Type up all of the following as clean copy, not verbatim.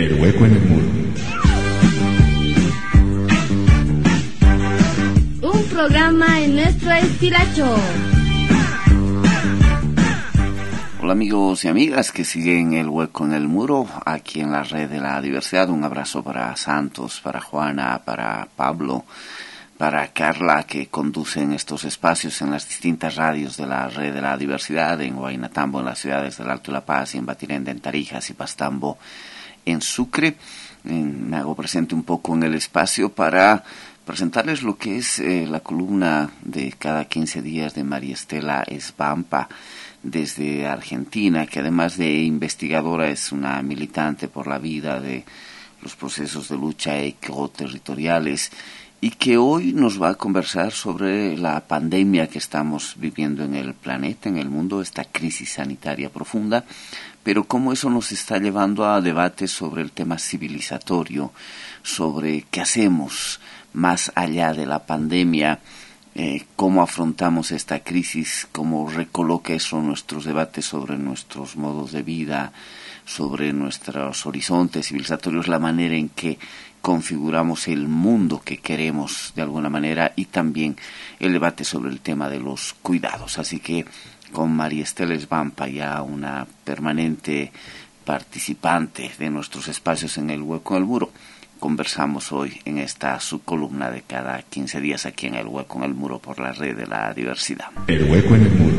El hueco en el muro. Un programa en nuestro estilacho. Hola amigos y amigas que siguen El Hueco en el Muro, aquí en la Red de la Diversidad. Un abrazo para Santos, para Juana, para Pablo, para Carla, que conducen estos espacios en las distintas radios de la Red de la Diversidad, en Huaynatambo, en las ciudades del Alto de La Paz, y en Batirenda, en Tarijas, y Pastambo, en Sucre. Me hago presente un poco en el espacio para presentarles lo que es la columna de cada 15 días de María Estela Svampa, desde Argentina, que además de investigadora es una militante por la vida de los procesos de lucha ecoterritoriales, y que hoy nos va a conversar sobre la pandemia que estamos viviendo en el planeta, en el mundo, esta crisis sanitaria profunda, pero cómo eso nos está llevando a debates sobre el tema civilizatorio, sobre qué hacemos más allá de la pandemia, cómo afrontamos esta crisis, cómo recoloca eso nuestros debates sobre nuestros modos de vida, sobre nuestros horizontes civilizatorios, la manera en que configuramos el mundo que queremos de alguna manera, y también el debate sobre el tema de los cuidados. Así que con María Estela Svampa, ya una permanente participante de nuestros espacios en El Hueco en el Muro, conversamos hoy en esta subcolumna de cada 15 días aquí en El Hueco en el Muro por la Red de la Diversidad. El Hueco en el Muro.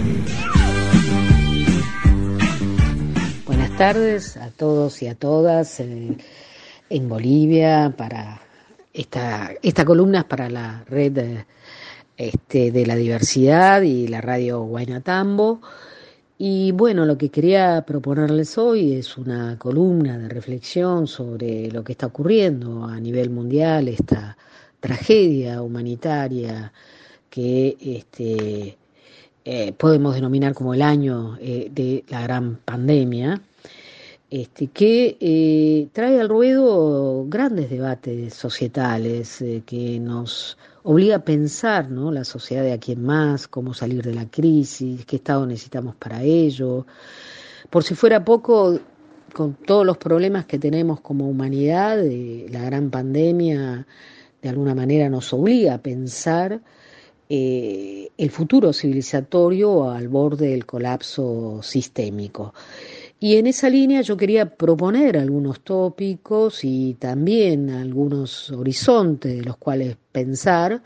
Buenas tardes a todos y a todas en Bolivia. Para esta columna es para la Red de la Diversidad y la Radio Huaynatambo. Y bueno, lo que quería proponerles hoy es una columna de reflexión sobre lo que está ocurriendo a nivel mundial, esta tragedia humanitaria que podemos denominar como el año de la gran pandemia, que trae al ruedo grandes debates societales que nos obliga a pensar, ¿no?, la sociedad de aquí en más, cómo salir de la crisis, qué Estado necesitamos para ello. Por si fuera poco, con todos los problemas que tenemos como humanidad, la gran pandemia de alguna manera nos obliga a pensar el futuro civilizatorio al borde del colapso sistémico. Y en esa línea yo quería proponer algunos tópicos y también algunos horizontes de los cuales pensar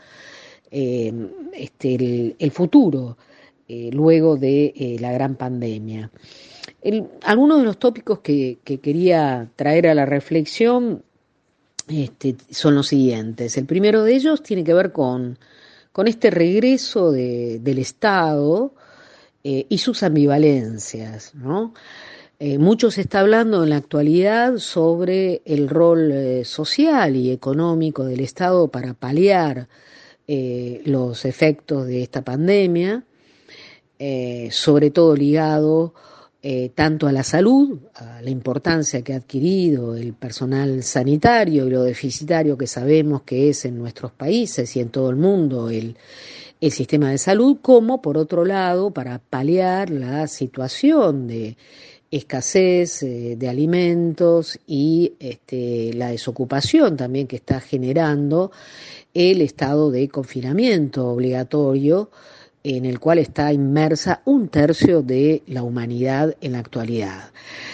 el futuro luego de la gran pandemia. Algunos de los tópicos que quería traer a la reflexión son los siguientes. El primero de ellos tiene que ver con este regreso del Estado y sus ambivalencias, ¿no? Mucho se está hablando en la actualidad sobre el rol social y económico del Estado para paliar los efectos de esta pandemia, sobre todo ligado tanto a la salud, a la importancia que ha adquirido el personal sanitario y lo deficitario que sabemos que es en nuestros países y en todo el mundo el sistema de salud, como por otro lado para paliar la situación de escasez de alimentos y la desocupación también que está generando el estado de confinamiento obligatorio en el cual está inmersa un tercio de la humanidad en la actualidad.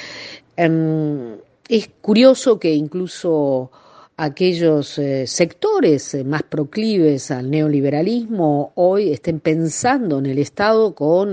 Es curioso que incluso aquellos sectores más proclives al neoliberalismo hoy estén pensando en el Estado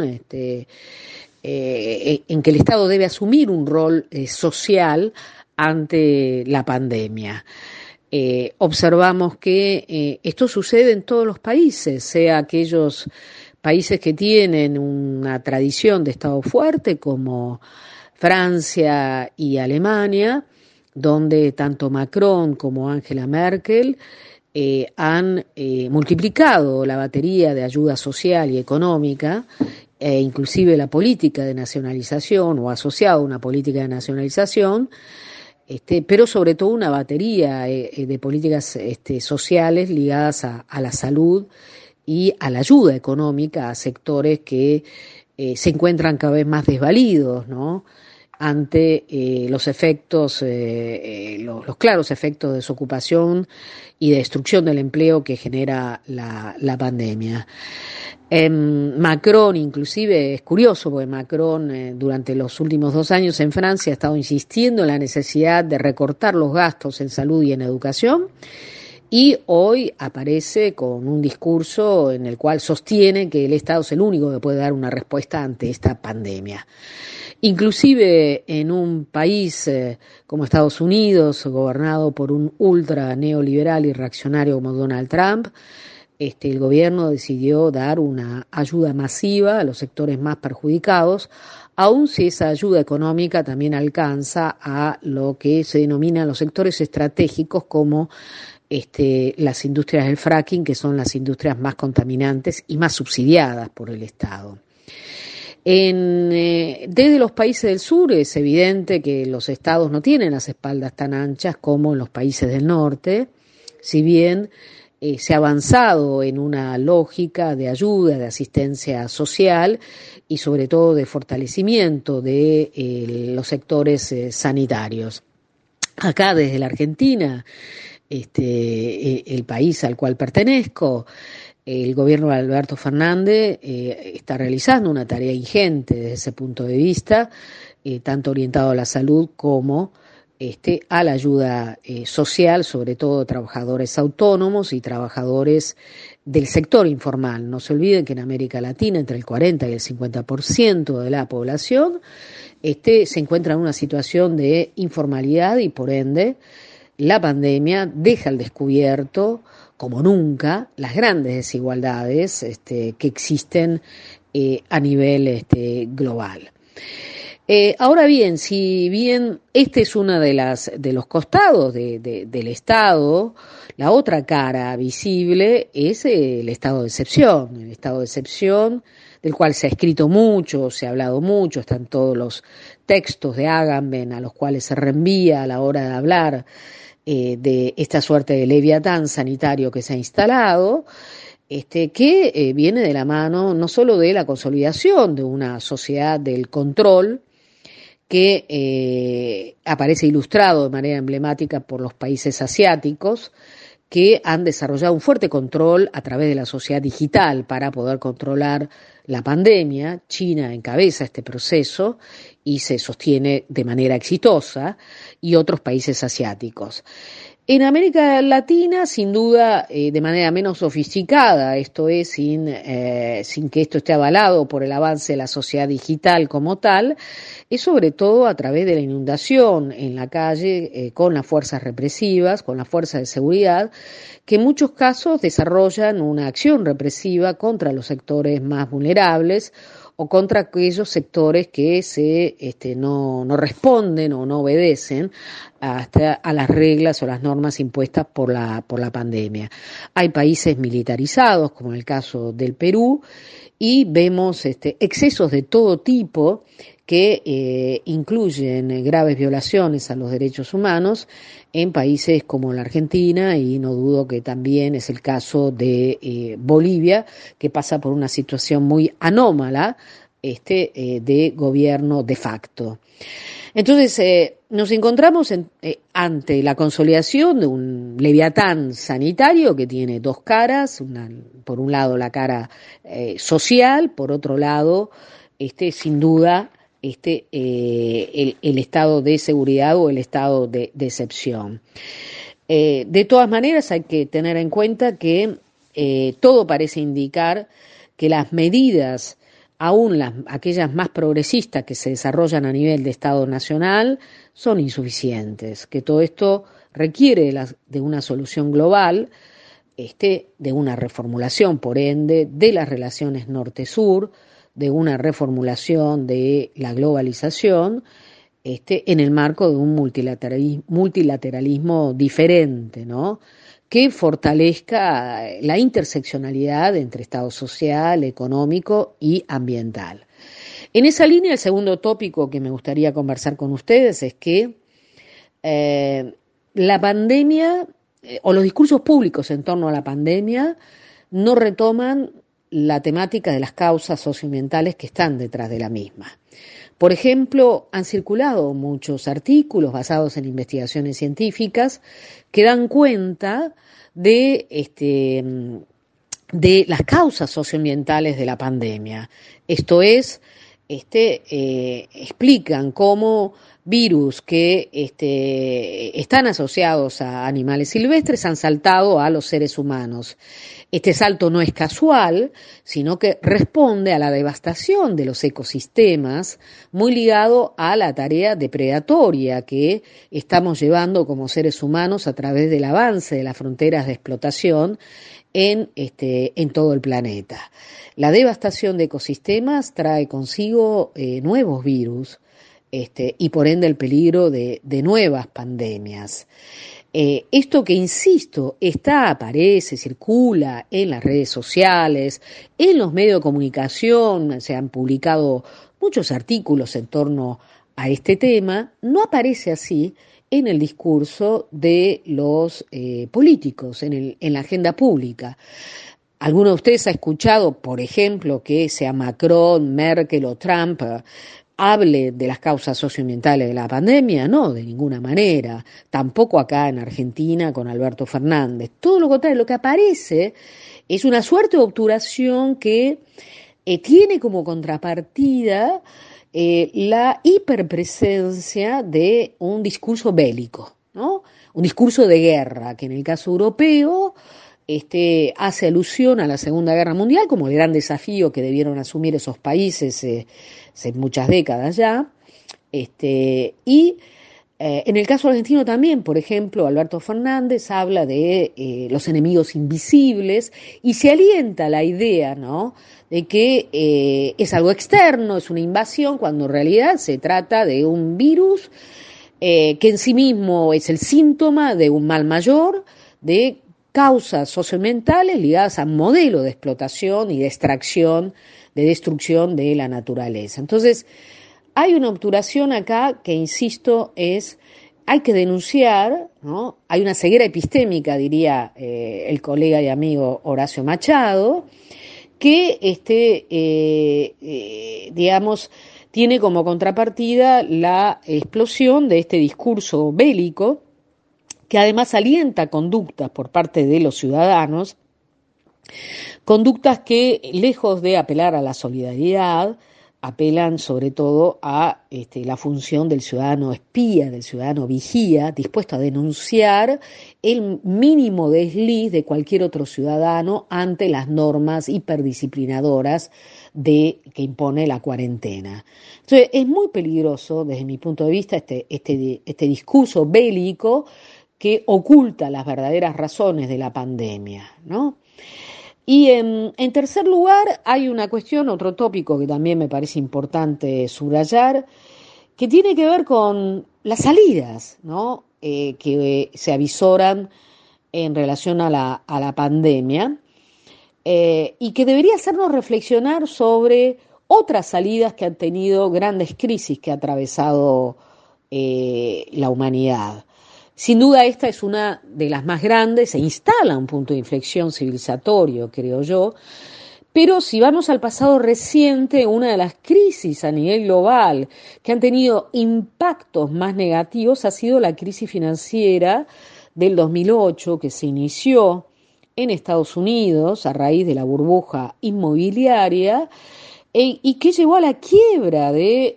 en que el Estado debe asumir un rol social ante la pandemia. Observamos que esto sucede en todos los países, sea aquellos países que tienen una tradición de Estado fuerte como Francia y Alemania, donde tanto Macron como Angela Merkel han multiplicado la batería de ayuda social y económica, inclusive la política de nacionalización o asociado a una política de nacionalización, pero sobre todo una batería de políticas sociales ligadas a la salud y a la ayuda económica a sectores que se encuentran cada vez más desvalidos, ¿no?, ante los efectos, los claros efectos de desocupación y de destrucción del empleo que genera la pandemia. Macron, inclusive, es curioso porque Macron durante los últimos 2 años en Francia ha estado insistiendo en la necesidad de recortar los gastos en salud y en educación, y hoy aparece con un discurso en el cual sostiene que el Estado es el único que puede dar una respuesta ante esta pandemia. Inclusive en un país como Estados Unidos, gobernado por un ultra neoliberal y reaccionario como Donald Trump, el gobierno decidió dar una ayuda masiva a los sectores más perjudicados, aun si esa ayuda económica también alcanza a lo que se denominan los sectores estratégicos como las industrias del fracking, que son las industrias más contaminantes y más subsidiadas por el Estado. Desde los países del sur es evidente que los estados no tienen las espaldas tan anchas como en los países del norte, si bien se ha avanzado en una lógica de ayuda, de asistencia social y sobre todo de fortalecimiento de los sectores sanitarios. Acá desde la Argentina, el país al cual pertenezco, el gobierno de Alberto Fernández está realizando una tarea ingente desde ese punto de vista, tanto orientado a la salud como a la ayuda social, sobre todo trabajadores autónomos y trabajadores del sector informal. No se olviden que en América Latina entre el 40 y el 50% de la población se encuentra en una situación de informalidad y por ende la pandemia deja al descubierto como nunca las grandes desigualdades que existen a nivel global. Ahora bien, si bien este es uno de los costados del Estado, la otra cara visible es el estado de excepción del cual se ha escrito mucho, se ha hablado mucho, están todos los textos de Agamben a los cuales se reenvía a la hora de hablar de esta suerte de leviatán sanitario que se ha instalado, que viene de la mano no solo de la consolidación de una sociedad del control, que aparece ilustrado de manera emblemática por los países asiáticos, que han desarrollado un fuerte control a través de la sociedad digital para poder controlar la pandemia. China encabeza este proceso y se sostiene de manera exitosa, y otros países asiáticos. En América Latina, sin duda, de manera menos sofisticada, esto es, sin que esto esté avalado por el avance de la sociedad digital como tal, es sobre todo a través de la inundación en la calle con las fuerzas represivas, con las fuerzas de seguridad, que en muchos casos desarrollan una acción represiva contra los sectores más vulnerables o contra aquellos sectores que no responden o no obedecen a las reglas o las normas impuestas por la pandemia. Hay países militarizados, como en el caso del Perú, y vemos excesos de todo tipo que incluyen graves violaciones a los derechos humanos en países como la Argentina, y no dudo que también es el caso de Bolivia, que pasa por una situación muy anómala de gobierno de facto. Entonces, nos encontramos ante la consolidación de un leviatán sanitario que tiene dos caras, por un lado la cara social, por otro lado, sin duda, el estado de seguridad o el estado de excepción. De todas maneras, hay que tener en cuenta que todo parece indicar que las medidas, aún aquellas más progresistas que se desarrollan a nivel de Estado nacional, son insuficientes, que todo esto requiere de una solución global, de una reformulación, por ende, de las relaciones norte-sur, de una reformulación de la globalización, en el marco de un multilateralismo diferente, ¿no?, que fortalezca la interseccionalidad entre Estado social, económico y ambiental. En esa línea, el segundo tópico que me gustaría conversar con ustedes es que la pandemia o los discursos públicos en torno a la pandemia no retoman la temática de las causas socioambientales que están detrás de la misma. Por ejemplo, han circulado muchos artículos basados en investigaciones científicas que dan cuenta de las causas socioambientales de la pandemia. Esto es, explican cómo virus que están asociados a animales silvestres han saltado a los seres humanos. Este salto no es casual, sino que responde a la devastación de los ecosistemas, muy ligado a la tarea depredatoria que estamos llevando como seres humanos a través del avance de las fronteras de explotación en todo el planeta. La devastación de ecosistemas trae consigo nuevos virus, y por ende el peligro de nuevas pandemias. Esto que, insisto, aparece, circula en las redes sociales, en los medios de comunicación, se han publicado muchos artículos en torno a este tema, no aparece así en el discurso de los políticos, en la agenda pública. ¿Alguno de ustedes ha escuchado, por ejemplo, que sea Macron, Merkel o Trump hable de las causas socioambientales de la pandemia? No, de ninguna manera. Tampoco acá en Argentina con Alberto Fernández. Todo lo contrario, lo que aparece es una suerte de obturación que tiene como contrapartida la hiperpresencia de un discurso bélico, ¿no? Un discurso de guerra, que en el caso europeo hace alusión a la Segunda Guerra Mundial como el gran desafío que debieron asumir esos países hace muchas décadas ya, y en el caso argentino también, por ejemplo, Alberto Fernández habla de los enemigos invisibles y se alienta la idea, ¿no?, de que es algo externo, es una invasión, cuando en realidad se trata de un virus que en sí mismo es el síntoma de un mal mayor, de causas socioambientales ligadas a un modelo de explotación y de extracción, de destrucción de la naturaleza. Entonces, hay una obturación acá que, insisto, hay que denunciar, ¿no? Hay una ceguera epistémica, diría el colega y amigo Horacio Machado, que tiene como contrapartida la explosión de este discurso bélico, que además alienta conductas por parte de los ciudadanos, conductas que, lejos de apelar a la solidaridad, apelan sobre todo a la función del ciudadano espía, del ciudadano vigía, dispuesto a denunciar el mínimo desliz de cualquier otro ciudadano ante las normas hiperdisciplinadoras que impone la cuarentena. Entonces, es muy peligroso, desde mi punto de vista, este discurso bélico que oculta las verdaderas razones de la pandemia, ¿no? Y en tercer lugar, hay una cuestión, otro tópico que también me parece importante subrayar, que tiene que ver con las salidas, ¿no?, que se avisoran en relación a la pandemia, y que debería hacernos reflexionar sobre otras salidas que han tenido grandes crisis que ha atravesado la humanidad. Sin duda esta es una de las más grandes, se instala un punto de inflexión civilizatorio, creo yo, pero si vamos al pasado reciente, una de las crisis a nivel global que han tenido impactos más negativos ha sido la crisis financiera del 2008, que se inició en Estados Unidos a raíz de la burbuja inmobiliaria, y que llevó a la quiebra de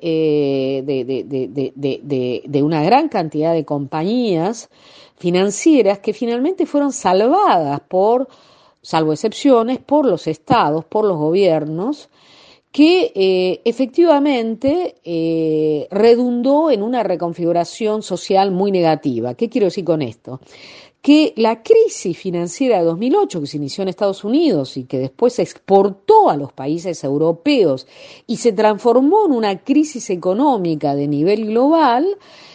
una gran cantidad de compañías financieras que finalmente fueron salvadas salvo excepciones, por los estados, por los gobiernos, que efectivamente redundó en una reconfiguración social muy negativa. ¿Qué quiero decir con esto? Que la crisis financiera de 2008, que se inició en Estados Unidos y que después se exportó a los países europeos y se transformó en una crisis económica de nivel global,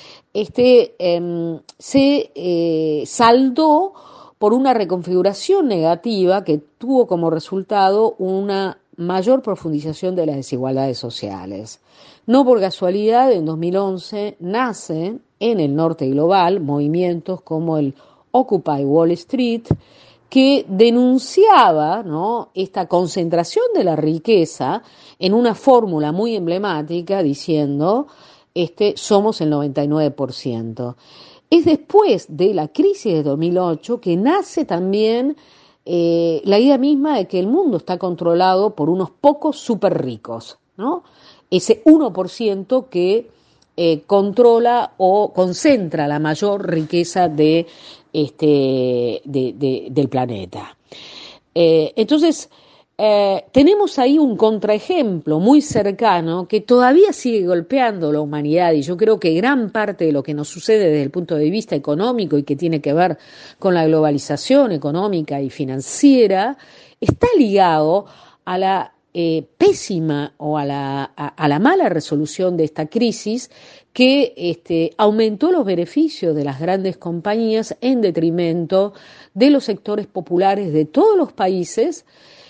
se saldó por una reconfiguración negativa que tuvo como resultado una mayor profundización de las desigualdades sociales. No por casualidad, en 2011 nacen en el norte global movimientos como el Occupy Wall Street, que denunciaba, ¿no?, esta concentración de la riqueza en una fórmula muy emblemática diciendo, somos el 99%. Es después de la crisis de 2008 que nace también la idea misma de que el mundo está controlado por unos pocos súper ricos, ¿no? Ese 1% que controla o concentra la mayor riqueza del planeta. Entonces, tenemos ahí un contraejemplo muy cercano que todavía sigue golpeando la humanidad, y yo creo que gran parte de lo que nos sucede desde el punto de vista económico y que tiene que ver con la globalización económica y financiera está ligado a la pésima o a la mala resolución de esta crisis que aumentó los beneficios de las grandes compañías en detrimento de los sectores populares de todos los países,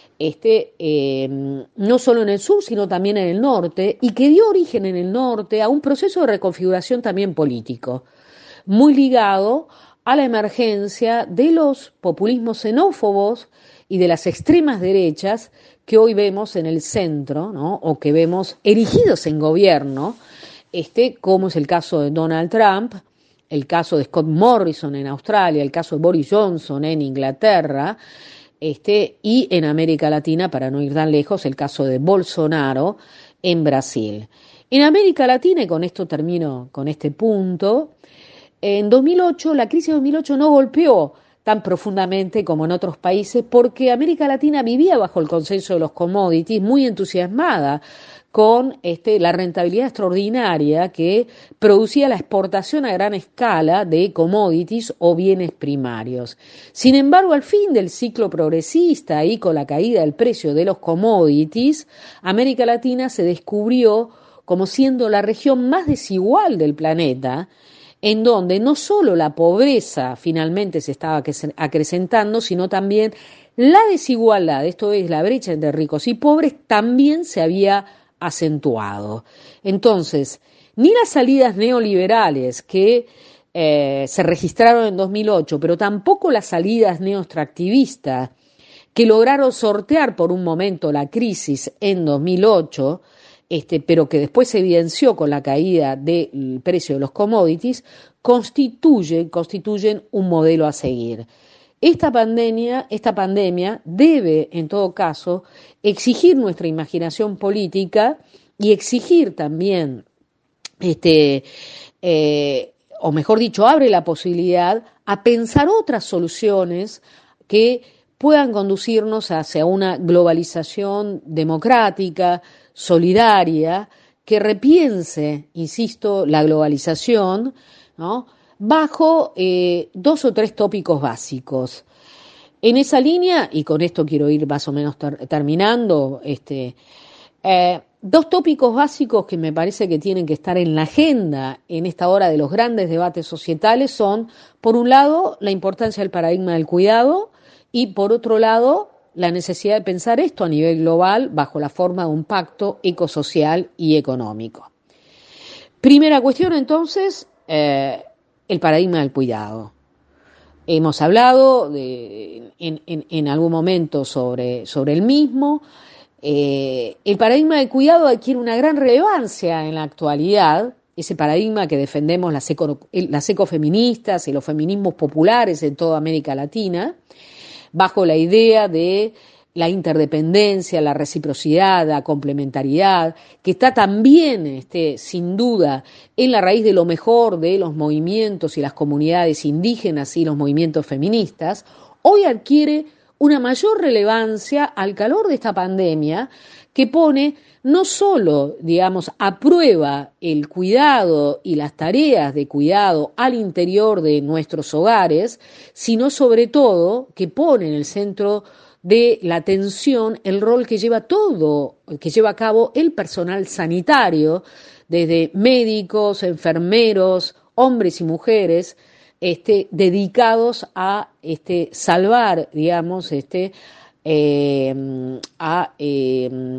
no solo en el sur, sino también en el norte, y que dio origen en el norte a un proceso de reconfiguración también político, muy ligado a la emergencia de los populismos xenófobos y de las extremas derechas que hoy vemos en el centro, ¿no?, o que vemos erigidos en gobierno, como es el caso de Donald Trump, el caso de Scott Morrison en Australia, el caso de Boris Johnson en Inglaterra, y en América Latina, para no ir tan lejos, el caso de Bolsonaro en Brasil. En América Latina, y con esto termino con este punto, en 2008, la crisis de 2008 no golpeó tan profundamente como en otros países, porque América Latina vivía bajo el consenso de los commodities, muy entusiasmada con la rentabilidad extraordinaria que producía la exportación a gran escala de commodities o bienes primarios. Sin embargo, al fin del ciclo progresista y con la caída del precio de los commodities, América Latina se descubrió como siendo la región más desigual del planeta, en donde no solo la pobreza finalmente se estaba acrecentando, sino también la desigualdad, esto es, la brecha entre ricos y pobres, también se había acentuado. Entonces, ni las salidas neoliberales que se registraron en 2008, pero tampoco las salidas neoextractivistas que lograron sortear por un momento la crisis en 2008, pero que después se evidenció con la caída del precio de los commodities, constituyen un modelo a seguir. Esta pandemia debe, en todo caso, exigir nuestra imaginación política y exigir también, o mejor dicho, abre la posibilidad a pensar otras soluciones que puedan conducirnos hacia una globalización democrática, solidaria, que repiense, insisto, la globalización, ¿no?, bajo 2 o 3 tópicos básicos. En esa línea, y con esto quiero ir más o menos terminando, 2 tópicos básicos que me parece que tienen que estar en la agenda en esta hora de los grandes debates societales son, por un lado, la importancia del paradigma del cuidado y, por otro lado, la necesidad de pensar esto a nivel global bajo la forma de un pacto ecosocial y económico. Primera cuestión, entonces, el paradigma del cuidado. Hemos hablado en algún momento sobre el mismo. El paradigma del cuidado adquiere una gran relevancia en la actualidad, ese paradigma que defendemos las ecofeministas y los feminismos populares en toda América Latina, bajo la idea de la interdependencia, la reciprocidad, la complementariedad, que está también, sin duda, en la raíz de lo mejor de los movimientos y las comunidades indígenas y los movimientos feministas, hoy adquiere una mayor relevancia al calor de esta pandemia que pone no solo, digamos, a prueba el cuidado y las tareas de cuidado al interior de nuestros hogares, sino sobre todo que pone en el centro de la atención el rol que lleva a cabo el personal sanitario, desde médicos, enfermeros, hombres y mujeres, dedicados a salvar, digamos, a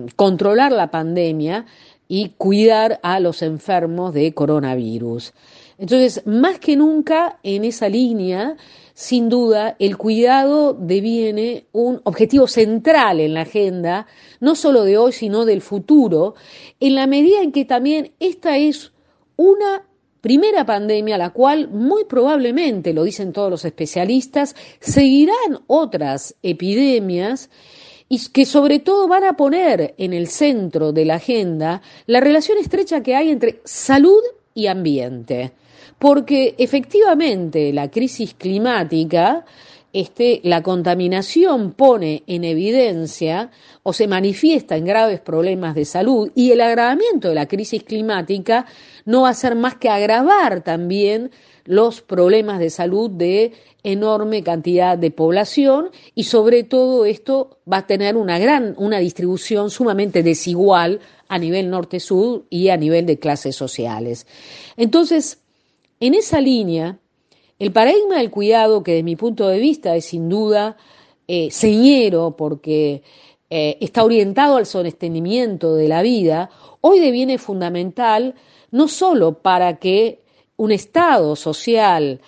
controlar la pandemia y cuidar a los enfermos de coronavirus. Entonces, más que nunca en esa línea, sin duda, el cuidado deviene un objetivo central en la agenda, no solo de hoy, sino del futuro, en la medida en que también esta es una primera pandemia, la cual muy probablemente, lo dicen todos los especialistas, seguirán otras epidemias y que sobre todo van a poner en el centro de la agenda la relación estrecha que hay entre salud y ambiente. Porque efectivamente la crisis climática, la contaminación pone en evidencia o se manifiesta en graves problemas de salud, y el agravamiento de la crisis climática no va a ser más que agravar también los problemas de salud de enorme cantidad de población, y sobre todo esto va a tener una distribución sumamente desigual a nivel norte-sur y a nivel de clases sociales. Entonces, en esa línea, el paradigma del cuidado, que desde mi punto de vista es sin duda señero porque está orientado al sostenimiento de la vida, hoy deviene fundamental no solo para que un Estado social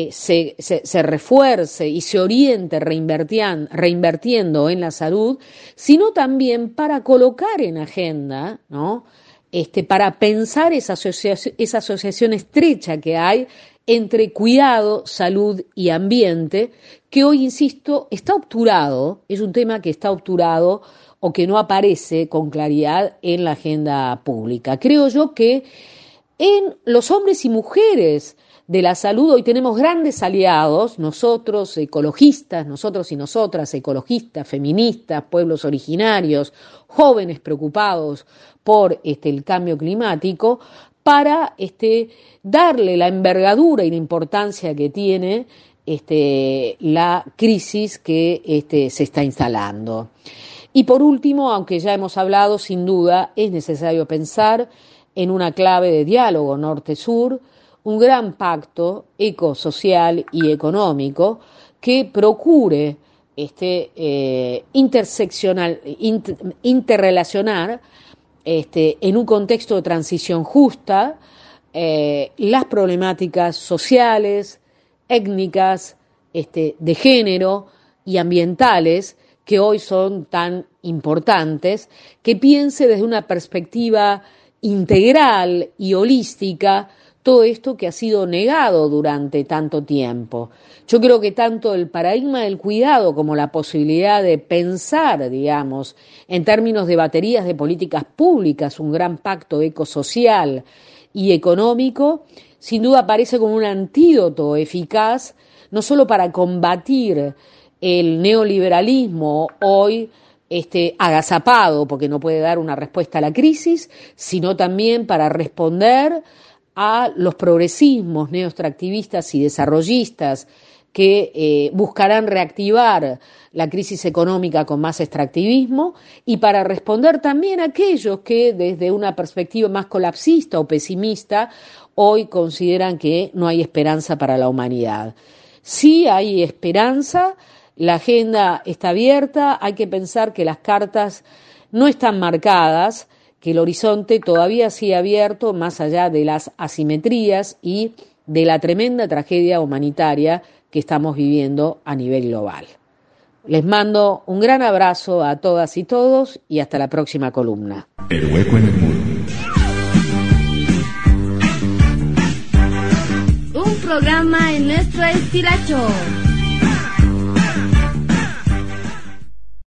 se refuerce y se oriente reinvirtiendo en la salud, sino también para colocar en agenda, ¿no?, para pensar esa asociación estrecha que hay entre cuidado, salud y ambiente, que hoy, insisto, está obturado, es un tema que está obturado o que no aparece con claridad en la agenda pública. Creo yo que en los hombres y mujeres de la salud hoy tenemos grandes aliados, nosotros ecologistas, nosotros y nosotras ecologistas, feministas, pueblos originarios, jóvenes preocupados por el cambio climático, para darle la envergadura y la importancia que tiene la crisis que se está instalando. Y por último, aunque ya hemos hablado, sin duda es necesario pensar en una clave de diálogo norte-sur, un gran pacto ecosocial y económico que procure interrelacionar en un contexto de transición justa las problemáticas sociales, étnicas, de género y ambientales que hoy son tan importantes, que piense desde una perspectiva integral y holística todo esto que ha sido negado durante tanto tiempo. Yo creo que tanto el paradigma del cuidado como la posibilidad de pensar, digamos, en términos de baterías de políticas públicas, un gran pacto ecosocial y económico, sin duda parece como un antídoto eficaz, no solo para combatir el neoliberalismo hoy agazapado, porque no puede dar una respuesta a la crisis, sino también para responder a los progresismos neoextractivistas y desarrollistas que buscarán reactivar la crisis económica con más extractivismo, y para responder también a aquellos que desde una perspectiva más colapsista o pesimista hoy consideran que no hay esperanza para la humanidad. Sí hay esperanza, la agenda está abierta, hay que pensar que las cartas no están marcadas, que el horizonte todavía sigue abierto más allá de las asimetrías y de la tremenda tragedia humanitaria que estamos viviendo a nivel global. Les mando un gran abrazo a todas y todos y hasta la próxima columna. El hueco en el muro. Un programa en nuestro estilacho.